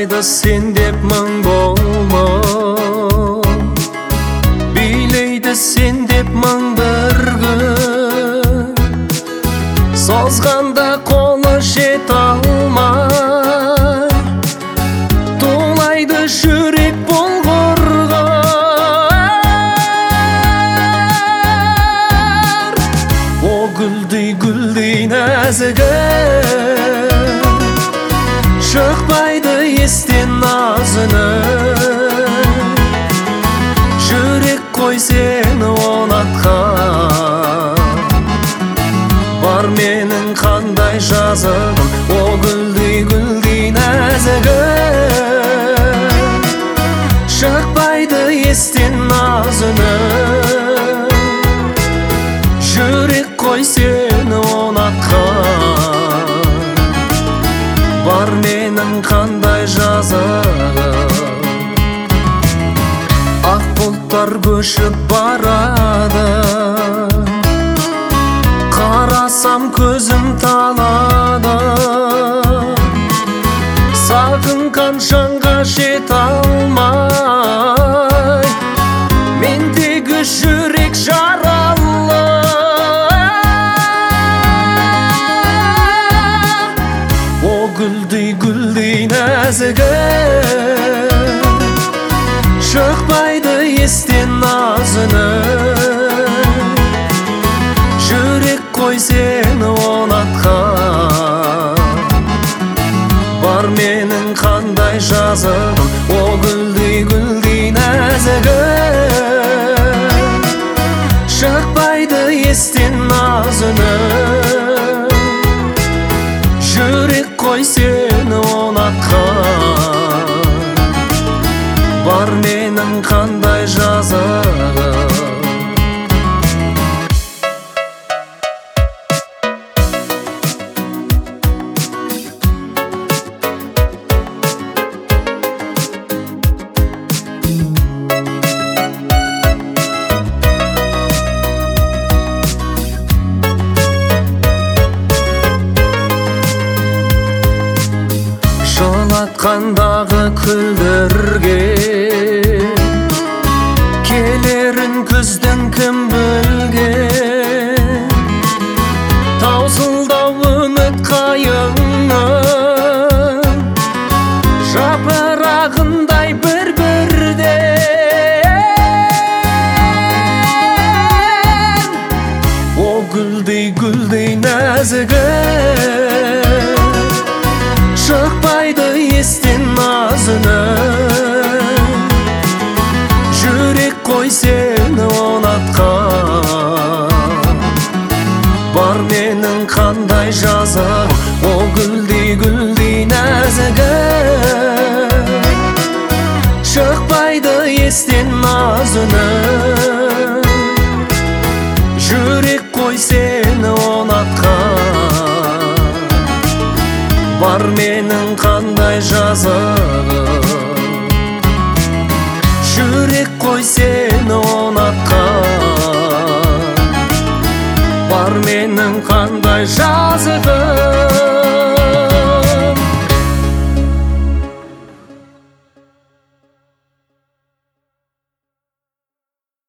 Созбайды сен деп мың болма, билейді сен деп мың бір күн. Созғанда қолы жет алмай, тулайды жүрек болғырғар. О гүлдей нәзігі, шықпайды естен назыны. Жүрек қой сені ұнатқан, бар менің қандай жазығым. О гүлдей нәзігі, шықпайды естен назыны. Жүрек қой сені ұнатқан, бар менің қандай жазығым. Ақ бұлттар көшіп барады, қарасам көзім талады. Сағынған жанға жете алмай, мендегі жүрек жаралы. О гүлдей нәзігі, шықпайды естен назыны. Жүрек қой сені ұнатқан, бар менің қандай жазығым. О гүлдей нәзігі, шықпайды естен назыны. Жүрек қой сені ұнатқан, бар менің қандай жазығым. Жылатқандағы күлдірге, келерін күздің кім білген. Таусылдау үміт қайыңның, жапырағындай бір-бірден. О гүлдей нәзігі, шықпайды естен назыны. Жүрек қой сені ұнатқан, бар менің қандай жазығым. О гүлдей нәзігі, шықпайды естен назыны. Жүрек қой сені ұнатқан, бар менің қандай жазығым. Жүрек қой сені ұнатқан, бар менің қандай жазығым.